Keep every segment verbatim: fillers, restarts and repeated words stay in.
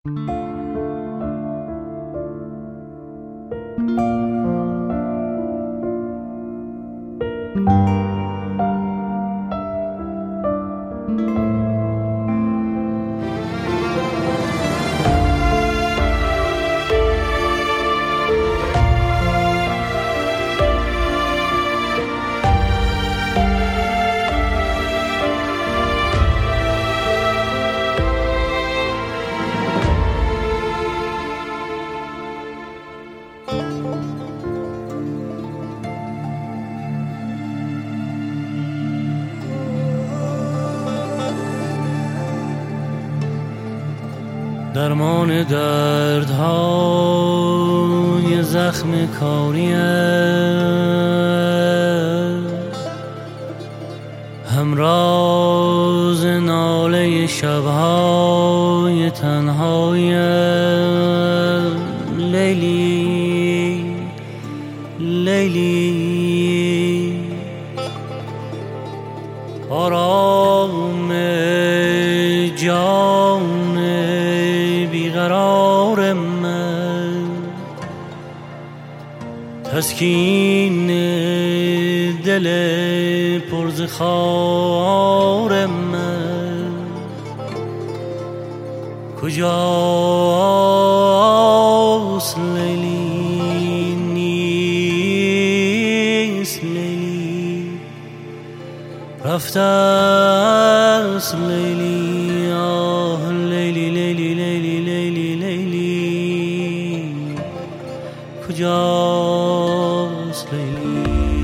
درمان دردهای زخم کاریه، همراز ناله شبهای تنهایی. لیلی لیلی آرام جان بیقرار من، تسکین دل پرزخار من. کجاست لیلی؟ نیست لیلی، رفته است لیلی. آه لیلی لیلی لیلی لیلی لیلی، کجاست لیلی؟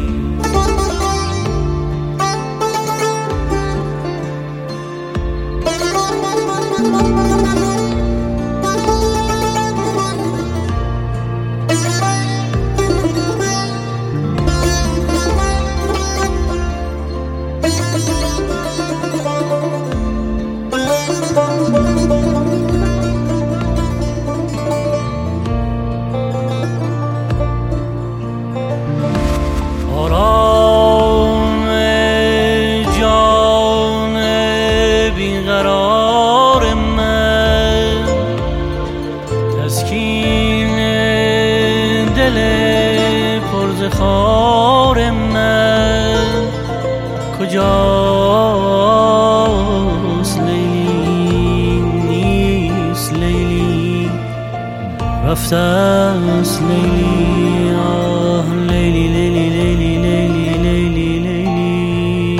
خار من کجاست لیلی؟ نیست لیلی، رفته است لیلی. آه لیلی لیلی لیلی لیلی لیلی لیلی،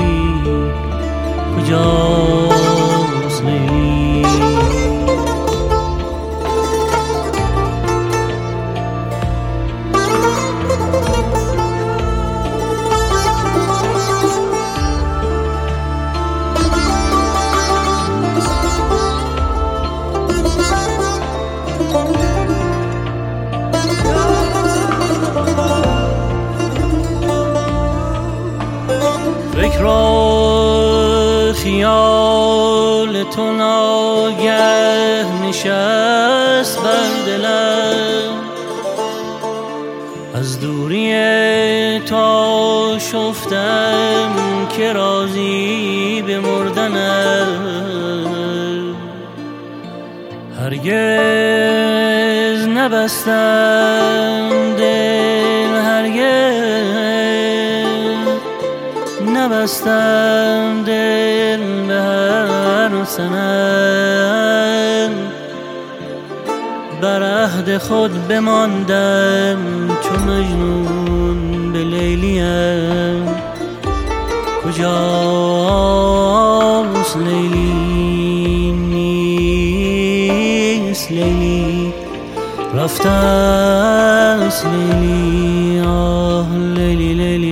کجاست لیلی؟ فکر و خیال تو ناگه نشست بر دلم، از دوری تو شفتم که راضی به مردنم. هرگز نبستم دل، هرگز نبستم دل به هر سنم. بر عهد خود بماندم چون مجنون به لیلیم. کجاست لیلی؟ نیست لیلی، رفته است لیلی. آه لیلی لیلی